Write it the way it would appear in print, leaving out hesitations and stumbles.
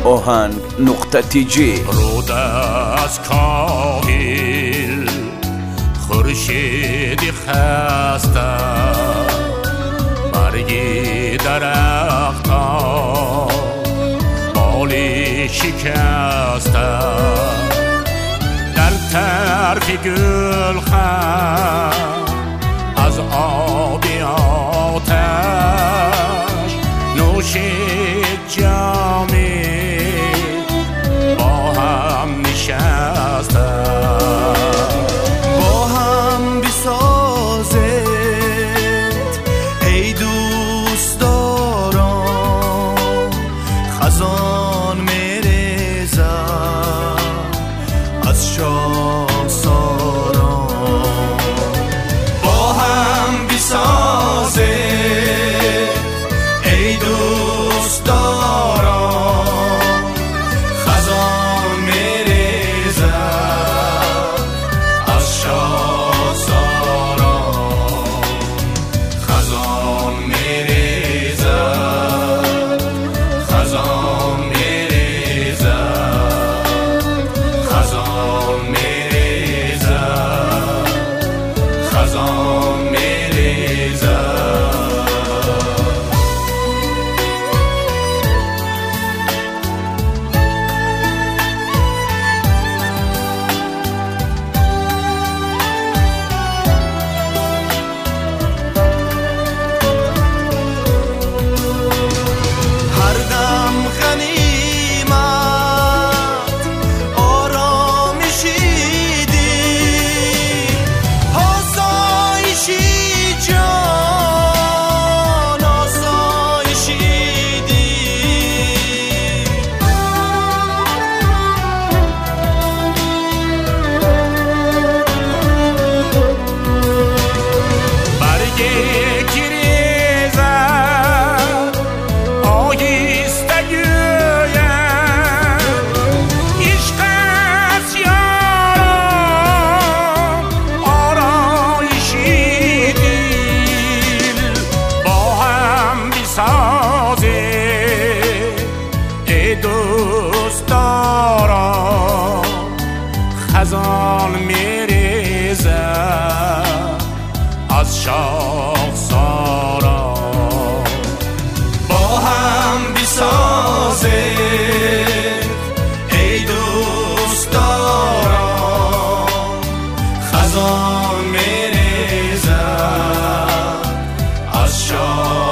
ohang.tg. رود از کاهل خورشیدی خسته، برگی درختان بالی شکسته، در طرف گلخن از آبی آتش نوشید جامی با هم نشستن. با هم بسازید ای دوستداران، خزان میریزد از شاخساران. با هم بسازید ای دوستداران، خزان میریزد از شاخساران. خزان میریزد، خزان میریزد، خزان میریزد، خزان میریزد. هر دم غنیمت آرامشی دید، آسایشی جان آسایشی دید. برگی گریزد آهسته گوید، عشق است یاران آرایشی دل. با هم بسازید ای دوستداران، خزان میریزد از شاخساران. با هم بسازید ای دوستداران، خزان میریزد از شاخساران.